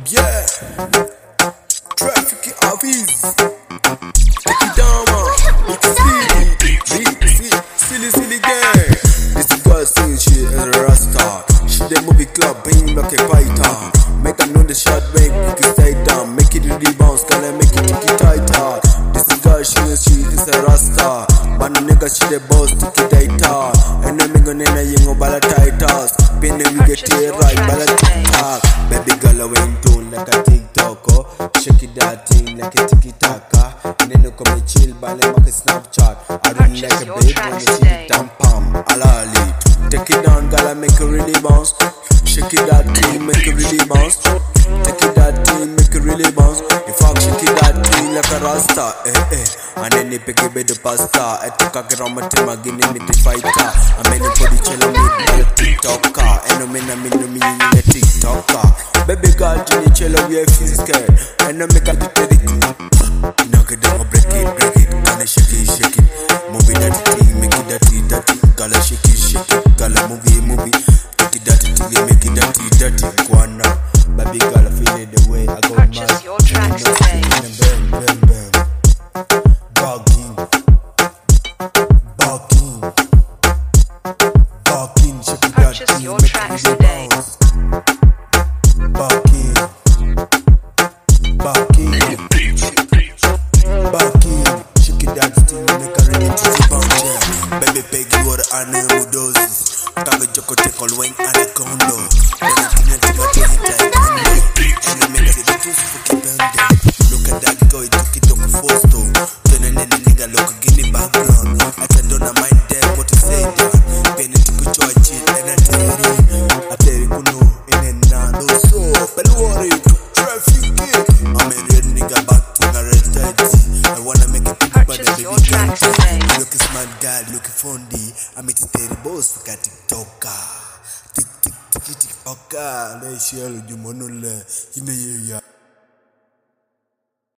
Yeah, traffic office. Take it down, man. Silly girl. This girl sing she is a rasta. She the movie club, bring like a python. Make her know the shot, make it stay down. Make it really bounce, gonna make it tighter. This girl she is a rasta. But no nigga she the boss, take it tighter. And then me gonna you bala tightas. Pin we get it right, bala TikTok. Baby girl I went to like a TikTok. Shake it that thing like a tiki-taka. And then you come chill, bala make a Snapchat. I don't like a babe when you see it down pam. Alali, take it down, girl I make it really bounce. Shake it that thing, make it really bounce. Take it that thing, make it really bounce. If I shake it that thing like a rasta, and then you pick it with the pasta. I took a gram of time again in the fighter. I made it for the chill and make me a TikToker. And I mean in a TikToker. Baby girl, Jenny chill we are feel scared. And I make a bit of it. Knock it down, break it. Gonna shake it. Move it that thing, make it dirty. Gonna shake it. Gonna move it. Take it dirty, make it dirty. Go on now. Baby girl, I feel it the way I go mad. Purchase your tracks today. Bam. Barking, shake it that Purchase thing, your make it tracks really today. bounce. Barking, shake it that thing, make her really bounce. Yeah. Baby, peggy, what I know doses. Tago choco te colwen anacondo. Look at that go, it took it on fosto. Then a nigga look again in background. I said don't mind them what to say down. Penny to put your chin and I tell you no in and no so. But worry, traffic. I'm a real nigga back to the red taxi. I wanna make it Purchase your tracks today. Look a smart guy, looking funny. I'm at the boss for TikToker. TikToker. Let's share the money.